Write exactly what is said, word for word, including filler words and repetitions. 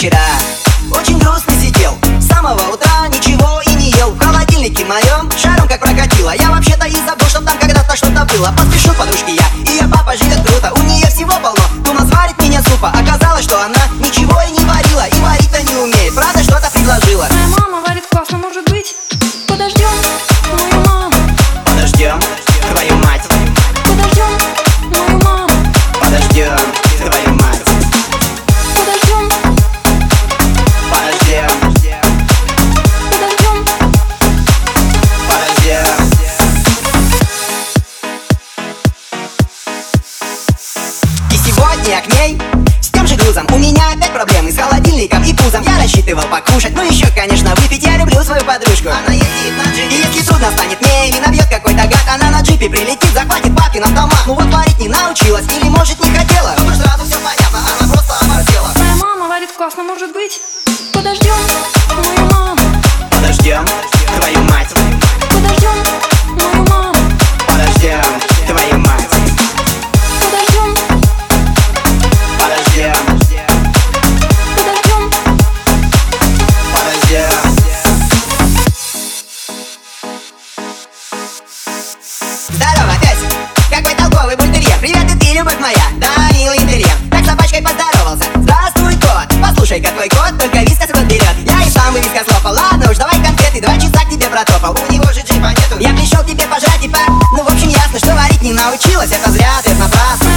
вчера очень грустно сидел, с самого утра ничего и не ел. В холодильнике моем шаром как прокатило. Я вообще-то и забыл, что там когда-то что-то было. Поспешу к подружке я, ее папа живет круто. У нее всего полно, думал сварит мне супа. Оказалось, что она ничего и не варила, и варить-то не умеет, правда что-то предложила. Моя мама варит классно, может быть, подождем мою маму. Подождем твою мать. Подождем мою маму. Подождем твою мать. Подождем. Подождем. Подождем. Подождем. И сегодня я к ней с тем же грузом. У меня опять проблемы с холодильником и пузом. Я рассчитывал покушать, ну еще, конечно, выпить. Я люблю свою подружку, она ездит на джипе. И если трудно станет мне или набьет какой-то гад, она на джипе прилетит, захватит папкин автомат. Ну вот варить не научилась или может не хотела. Ну сразу все понятно, она просто оборзела. Моя мама варит классно, может быть, подождем мою маму. Подождем твою мать. Подождем мою маму. Подождем твою мать. Подождем. Подождем. Подождем. Подождем. Здорово, песик, какой толковый бультерьер. Привет, и ты, любовь моя, да, милый интерьер. Так с собачкой поздоровался, здравствуй, кот. Послушай-ка, твой кот только вискас вот берет. Я и сам бы вискас лопал, ладно уж, давай конфеты. Два часа к тебе протопал, у него же джипа нету. Я пришел к тебе пожать и по... Ну, в общем, ясно, что варить не научилась. Это зря, ты напрасно.